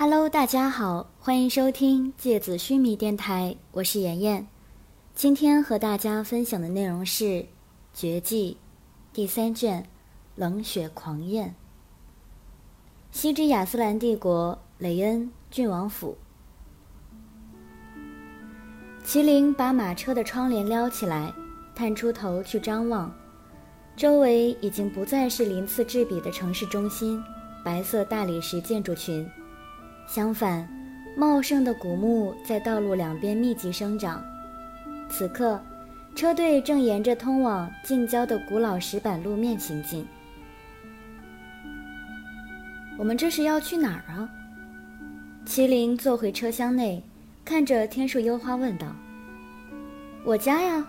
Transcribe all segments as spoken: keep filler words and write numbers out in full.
Hello， 大家好，欢迎收听芥子须弥电台，我是妍妍。今天和大家分享的内容是《绝技》第三卷《冷血狂焰》。西之亚斯兰帝国雷恩郡王府，麒麟把马车的窗帘撩起来，探出头去张望，周围已经不再是鳞次栉比的城市中心白色大理石建筑群，相反，茂盛的古木在道路两边密集生长。此刻，车队正沿着通往近郊的古老石板路面行进。我们这是要去哪儿啊？麒麟坐回车厢内，看着天树幽花问道：我家呀。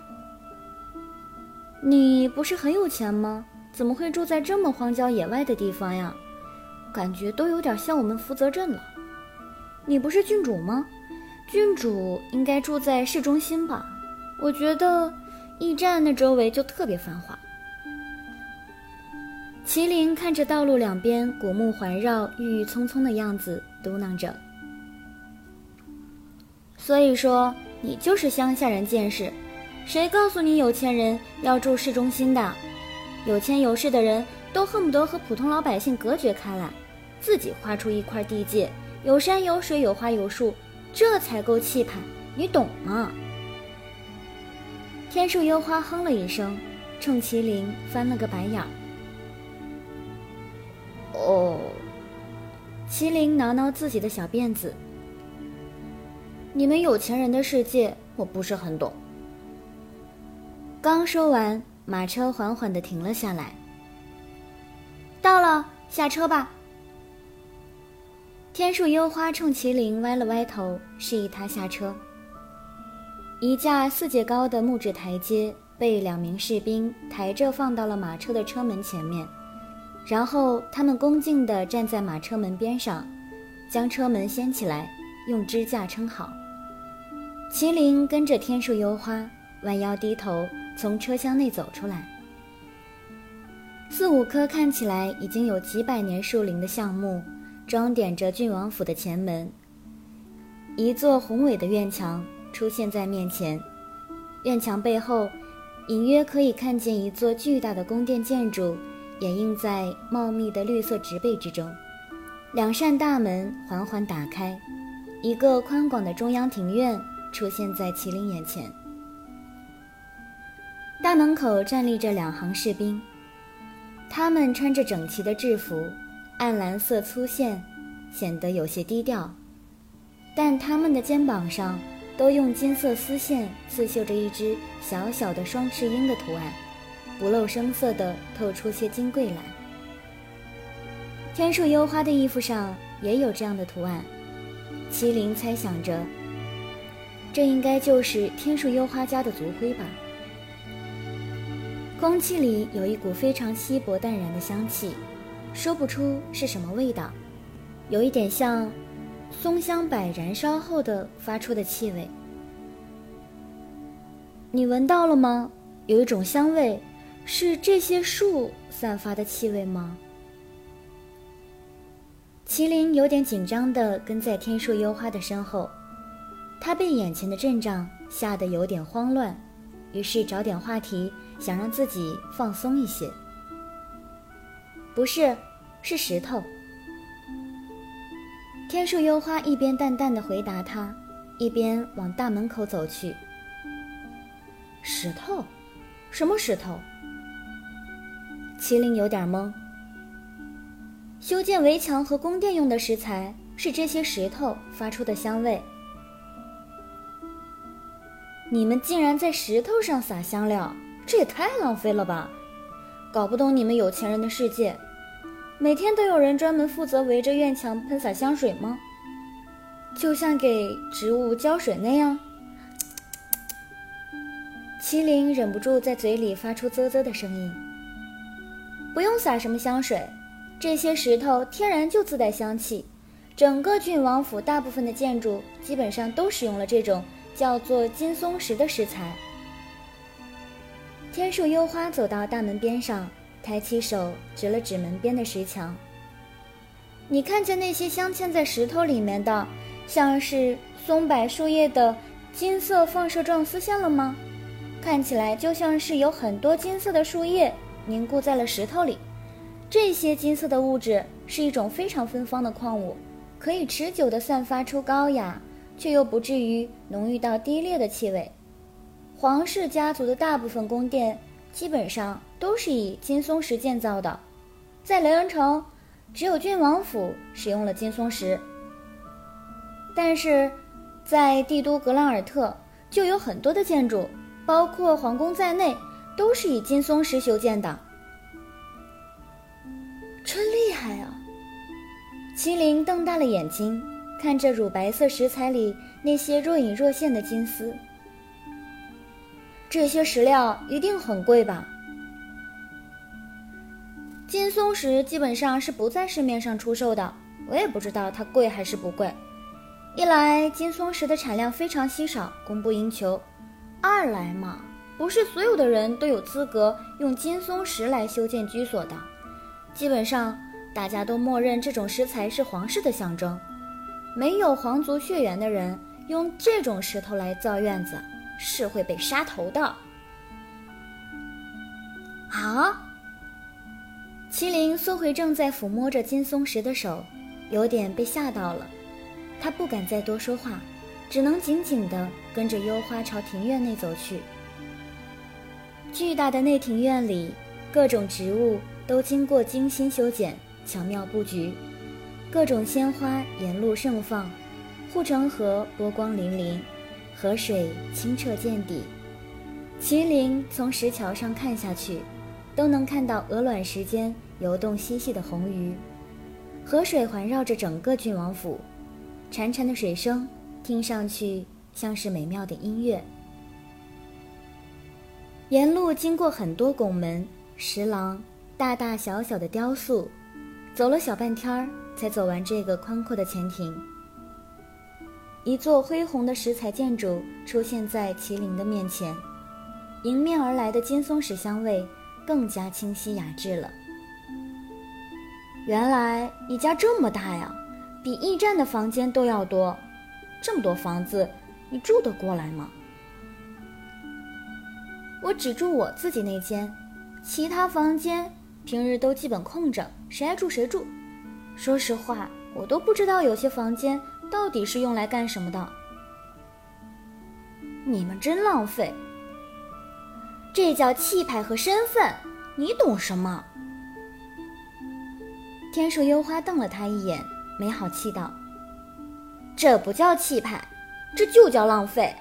你不是很有钱吗？怎么会住在这么荒郊野外的地方呀？感觉都有点像我们福泽镇了。你不是郡主吗？郡主应该住在市中心吧？我觉得驿站那周围就特别繁华。麒麟看着道路两边古木环绕、郁郁葱葱的样子，嘟囔着：所以说你就是乡下人见识，谁告诉你有钱人要住市中心的？有钱有势的人都恨不得和普通老百姓隔绝开来，自己划出一块地界，有山有水有花有树，这才够气派，你懂吗？天树幽花哼了一声，冲麒麟翻了个白眼儿。哦，麒麟挠挠自己的小辫子。你们有钱人的世界我不是很懂。刚说完，马车缓缓地停了下来。到了，下车吧。天树幽花冲麒麟歪了歪头，示意他下车。一架四节高的木质台阶被两名士兵抬着放到了马车的车门前面，然后他们恭敬地站在马车门边上，将车门掀起来，用支架撑好。麒麟跟着天树幽花弯腰低头从车厢内走出来。四五棵看起来已经有几百年树龄的橡木装点着郡王府的前门，一座宏伟的院墙出现在面前，院墙背后隐约可以看见一座巨大的宫殿建筑掩映在茂密的绿色植被之中。两扇大门缓缓打开，一个宽广的中央庭院出现在麒麟眼前。大门口站立着两行士兵，他们穿着整齐的制服，暗蓝色粗线，显得有些低调，但他们的肩膀上都用金色丝线刺绣着一只小小的双翅鹰的图案，不露声色地透出些金贵来。天树幽花的衣服上也有这样的图案，麒麟猜想着，这应该就是天树幽花家的族徽吧。空气里有一股非常稀薄淡然的香气，说不出是什么味道，有一点像松香柏燃烧后的发出的气味。你闻到了吗？有一种香味，是这些树散发的气味吗？麒麟有点紧张地跟在天树幽花的身后，他被眼前的阵仗吓得有点慌乱，于是找点话题，想让自己放松一些。不是，是石头。天树幽花一边淡淡地回答他，一边往大门口走去。石头？什么石头？麒麟有点懵。修建围墙和宫殿用的石材是这些石头发出的香味。你们竟然在石头上撒香料，这也太浪费了吧！搞不懂你们有钱人的世界，每天都有人专门负责围着院墙喷洒香水吗？就像给植物浇水那样。麒麟忍不住在嘴里发出啧啧的声音。不用撒什么香水，这些石头天然就自带香气，整个郡王府大部分的建筑基本上都使用了这种叫做金松石的石材。天树幽花走到大门边上，抬起手指了指门边的石墙。 你看见那些镶嵌在石头里面的，像是松柏树叶的金色放射状丝线了吗？看起来就像是有很多金色的树叶凝固在了石头里。这些金色的物质是一种非常芬芳的矿物，可以持久地散发出高雅却又不至于浓郁到低劣的气味。皇室家族的大部分宫殿基本上都是以金松石建造的，在雷恩城只有郡王府使用了金松石，但是在帝都格兰尔特就有很多的建筑，包括皇宫在内，都是以金松石修建的。真厉害啊！麒麟瞪大了眼睛，看着乳白色石材里那些若隐若现的金丝。这些石料一定很贵吧？金松石基本上是不在市面上出售的，我也不知道它贵还是不贵。一来金松石的产量非常稀少，供不应求；二来嘛，不是所有的人都有资格用金松石来修建居所的。基本上大家都默认这种石材是皇室的象征，没有皇族血缘的人用这种石头来造院子是会被杀头的。啊！麒麟缩回正在抚摸着金松石的手，有点被吓到了。他不敢再多说话，只能紧紧地跟着幽花朝庭院内走去。巨大的内庭院里，各种植物都经过精心修剪，巧妙布局，各种鲜花沿路盛放，护城河波光粼粼，河水清澈见底。麒麟从石桥上看下去，都能看到鹅卵石间游动嬉戏的红鱼。河水环绕着整个郡王府，潺潺的水声听上去像是美妙的音乐。沿路经过很多拱门、石廊，大大小小的雕塑，走了小半天儿才走完这个宽阔的前庭。一座恢宏的石材建筑出现在麒麟的面前，迎面而来的金松石香味更加清晰雅致了。原来你家这么大呀，比驿站的房间都要多。这么多房子，你住得过来吗？我只住我自己那间，其他房间平日都基本空着，谁爱住谁住。说实话，我都不知道有些房间到底是用来干什么的。你们真浪费。这叫气派和身份，你懂什么？天树幽花瞪了他一眼，没好气道：这不叫气派，这就叫浪费。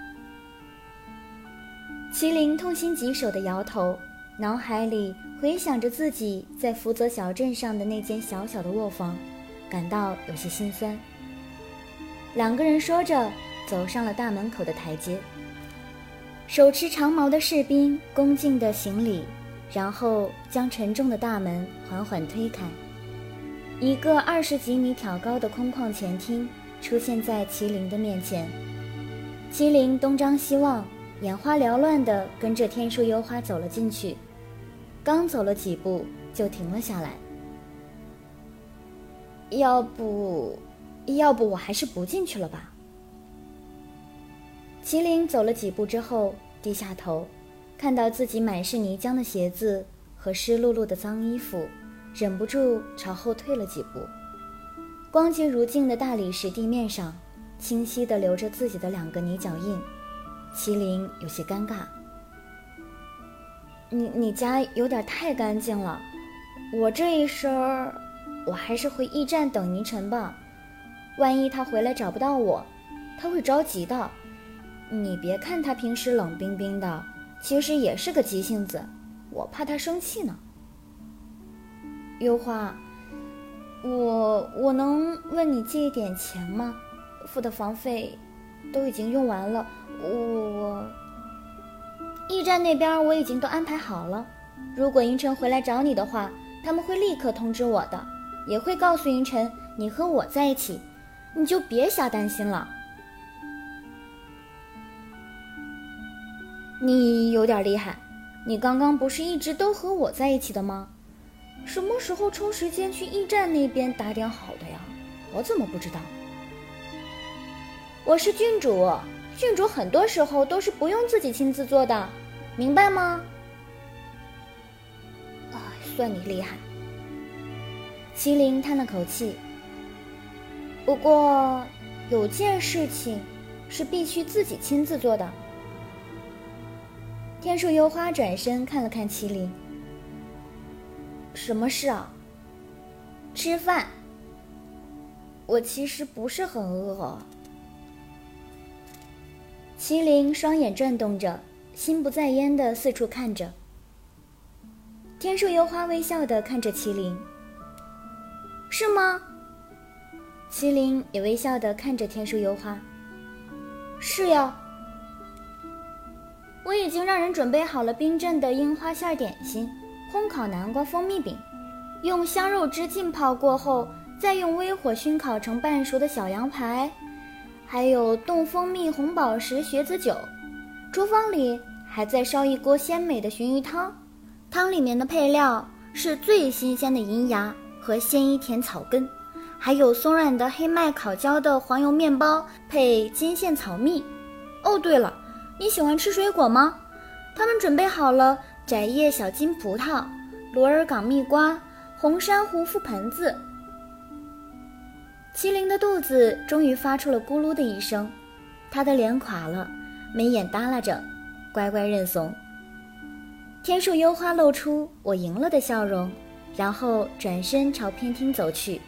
麒麟痛心疾首地摇头，脑海里回想着自己在福泽小镇上的那间小小的卧房，感到有些心酸。两个人说着走上了大门口的台阶。手持长矛的士兵恭敬地行礼，然后将沉重的大门缓缓推开。一个二十几米挑高的空旷前厅出现在麒麟的面前。麒麟东张西望，眼花缭乱地跟着天树幽花走了进去，刚走了几步就停了下来。要不要不我还是不进去了吧。麒麟走了几步之后低下头，看到自己满是泥浆的鞋子和湿漉漉的脏衣服，忍不住朝后退了几步。光洁如镜的大理石地面上清晰地留着自己的两个泥脚印。麒麟有些尴尬。你你家有点太干净了，我这一身儿，我还是回驿站等倪晨吧。万一他回来找不到我，他会着急的。你别看他平时冷冰冰的，其实也是个急性子，我怕他生气呢。幽花，我我能问你借一点钱吗？付的房费都已经用完了。我我驿站那边我已经都安排好了，如果银尘回来找你的话，他们会立刻通知我的，也会告诉银尘你和我在一起，你就别瞎担心了。你有点厉害，你刚刚不是一直都和我在一起的吗？ 什么时候抽时间去驿站那边打点好的呀？我怎么不知道？我是郡主，郡主很多时候都是不用自己亲自做的，明白吗？啊，算你厉害。麒麟叹了口气。不过，有件事情是必须自己亲自做的。天树幽花转身看了看麒麟。什么事啊？吃饭。我其实不是很饿。麒麟双眼转动着，心不在焉地四处看着。天树幽花微笑地看着麒麟。是吗？麒麟也微笑地看着天树幽花。是呀。我已经让人准备好了冰镇的樱花馅点心，烘烤南瓜蜂蜜饼，用香肉汁浸泡过后，再用微火熏烤成半熟的小羊排，还有冻蜂蜜红宝石雪子酒。厨房里还在烧一锅鲜美的鲟鱼汤，汤里面的配料是最新鲜的银芽和鲜衣甜草根，还有松软的黑麦烤焦的黄油面包配金线草蜜。哦，对了，你喜欢吃水果吗？他们准备好了窄叶小金葡萄、罗尔港蜜瓜、红珊瑚覆盆子。麒麟的肚子终于发出了咕噜的一声，他的脸垮了，眉眼耷拉着，乖乖认怂。天树幽花露出我赢了的笑容，然后转身朝偏厅走去。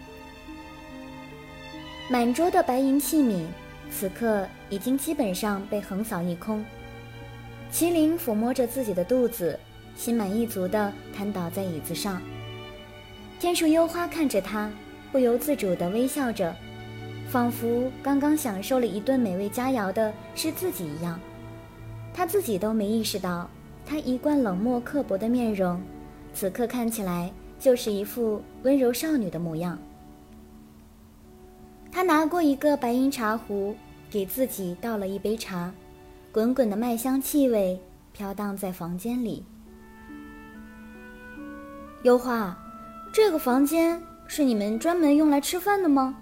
满桌的白银器皿此刻已经基本上被横扫一空。麒麟抚摸着自己的肚子，心满意足地瘫倒在椅子上。天树幽花看着他，不由自主地微笑着，仿佛刚刚享受了一顿美味佳肴的是自己一样。他自己都没意识到，他一贯冷漠刻薄的面容，此刻看起来就是一副温柔少女的模样。他拿过一个白银茶壶，给自己倒了一杯茶，滚滚的麦香气味飘荡在房间里。幽花，这个房间是你们专门用来吃饭的吗？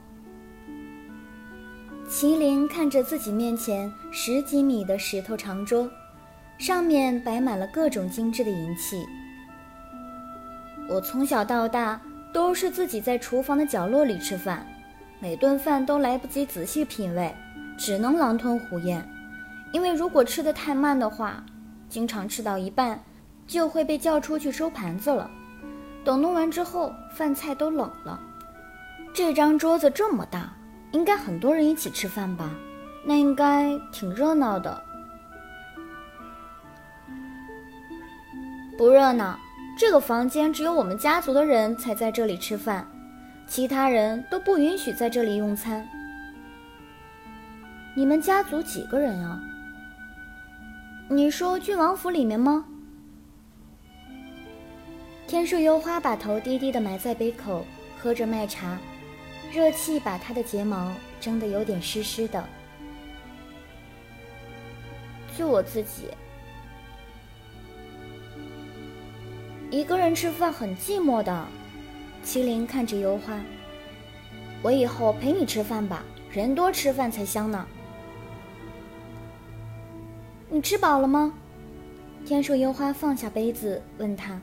麒麟看着自己面前十几米的石头长桌，上面摆满了各种精致的银器。我从小到大都是自己在厨房的角落里吃饭，每顿饭都来不及仔细品味，只能狼吞虎咽。因为如果吃得太慢的话，经常吃到一半就会被叫出去收盘子了。等弄完之后，饭菜都冷了。这张桌子这么大，应该很多人一起吃饭吧？那应该挺热闹的。不热闹，这个房间只有我们家族的人才在这里吃饭，其他人都不允许在这里用餐。你们家族几个人啊？你说郡王府里面吗？天树幽花把头低低地埋在杯口，喝着麦茶，热气把她的睫毛蒸得有点湿湿的。就我自己一个人吃饭很寂寞的。麒麟看着幽花，我以后陪你吃饭吧，人多吃饭才香呢。你吃饱了吗？天树幽花放下杯子问他。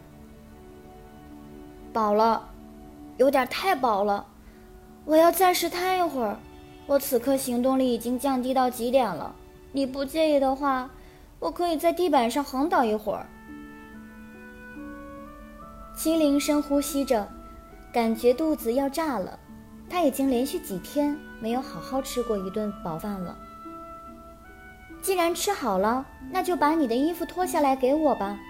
饱了，有点太饱了，我要暂时瘫一会儿。我此刻行动力已经降低到极点了，你不介意的话，我可以在地板上横倒一会儿。麒麟深呼吸着，感觉肚子要炸了。他已经连续几天没有好好吃过一顿饱饭了。既然吃好了，那就把你的衣服脱下来给我吧。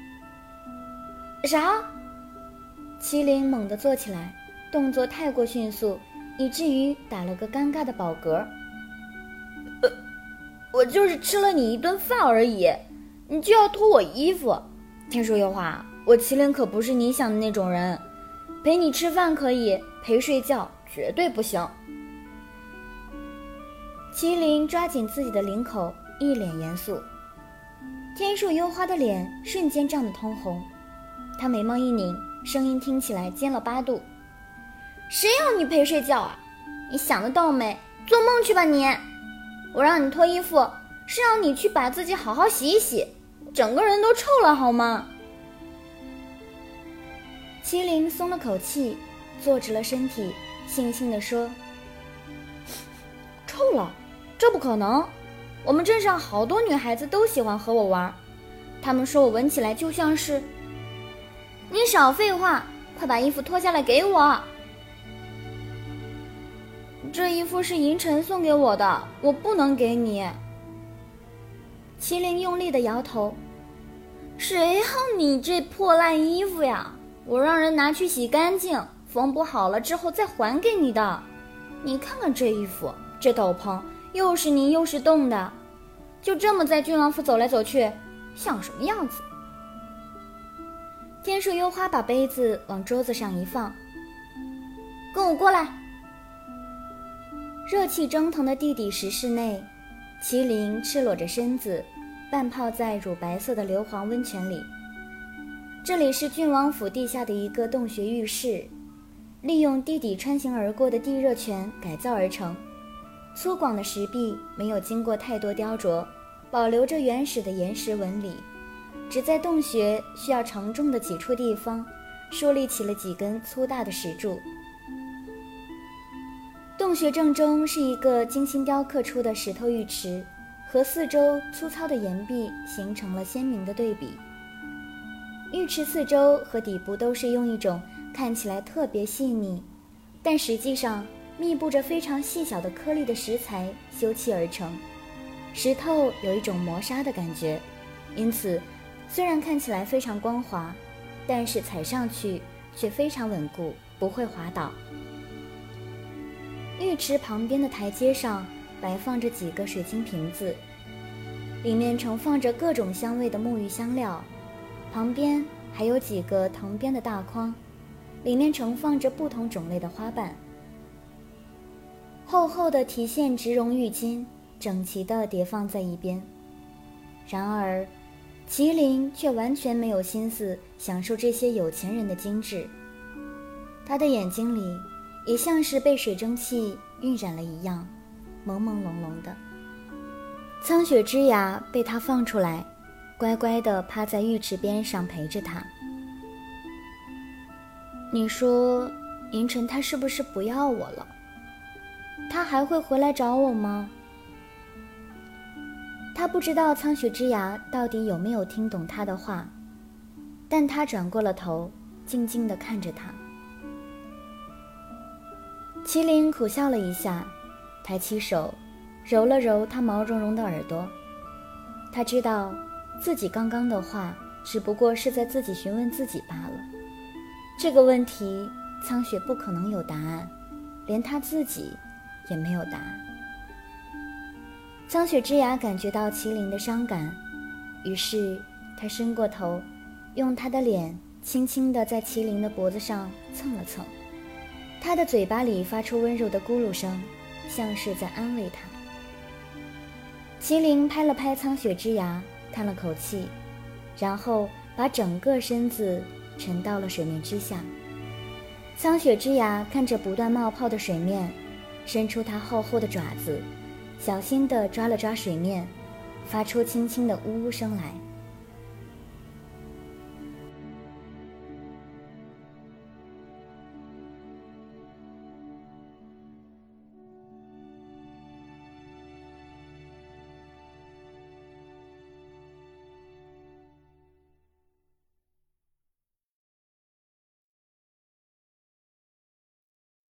啥？麒麟猛地坐起来，动作太过迅速，以至于打了个尴尬的饱嗝。呃，我就是吃了你一顿饭而已，你就要脱我衣服？天树幽花，我麒麟可不是你想的那种人，陪你吃饭可以，陪睡觉绝对不行。麒麟抓紧自己的领口，一脸严肃。天树幽花的脸瞬间涨得通红，她眉毛一拧， 声音听起来尖了八度。谁要你陪睡觉啊？你想得到没？做梦去吧你！我让你脱衣服，是让你去把自己好好洗一洗，整个人都臭了好吗？麒麟松了口气，坐直了身体，悻悻地说：臭了？这不可能，我们镇上好多女孩子都喜欢和我玩，她们说我闻起来就像是……你少废话，快把衣服脱下来给我。这衣服是银尘送给我的，我不能给你。麒麟用力地摇头：谁要你这破烂衣服呀？我让人拿去洗干净，缝补好了之后再还给你的。你看看这衣服，这斗篷又是泥又是冻的，就这么在郡王府走来走去，像什么样子？天树幽花把杯子往桌子上一放：跟我过来。热气蒸腾的地底石室内，麒麟赤裸着身子，半泡在乳白色的硫磺温泉里。这里是郡王府地下的一个洞穴浴室，利用地底穿行而过的地热泉改造而成。粗犷的石壁没有经过太多雕琢，保留着原始的岩石纹理，只在洞穴需要承重的几处地方竖立起了几根粗大的石柱。洞穴正中是一个精心雕刻出的石头浴池，和四周粗糙的岩壁形成了鲜明的对比。浴池四周和底部都是用一种看起来特别细腻，但实际上密布着非常细小的颗粒的石材修砌而成。石头有一种磨砂的感觉，因此虽然看起来非常光滑，但是踩上去却非常稳固，不会滑倒。浴池旁边的台阶上摆放着几个水晶瓶子，里面盛放着各种香味的沐浴香料，旁边还有几个藤编的大筐，里面盛放着不同种类的花瓣。厚厚的提线植绒浴巾整齐地叠放在一边。然而麒麟却完全没有心思享受这些有钱人的精致，他的眼睛里也像是被水蒸气晕染了一样，朦朦胧胧的。苍雪之牙被他放出来，乖乖地趴在浴池边上陪着他。你说银尘他是不是不要我了？他还会回来找我吗？他不知道苍雪之牙到底有没有听懂他的话，但他转过了头，静静地看着他。麒麟苦笑了一下，抬起手揉了揉他毛茸茸的耳朵。他知道自己刚刚的话只不过是在自己询问自己罢了。这个问题苍雪不可能有答案，连他自己也没有答案。苍雪之牙感觉到麒麟的伤感，于是他伸过头，用他的脸轻轻地在麒麟的脖子上蹭了蹭。他的嘴巴里发出温柔的咕噜声，像是在安慰他。麒麟拍了拍苍雪之牙，叹了口气，然后把整个身子沉到了水面之下。苍雪之牙看着不断冒泡的水面，伸出它厚厚的爪子，小心地抓了抓水面，发出轻轻的呜呜声来。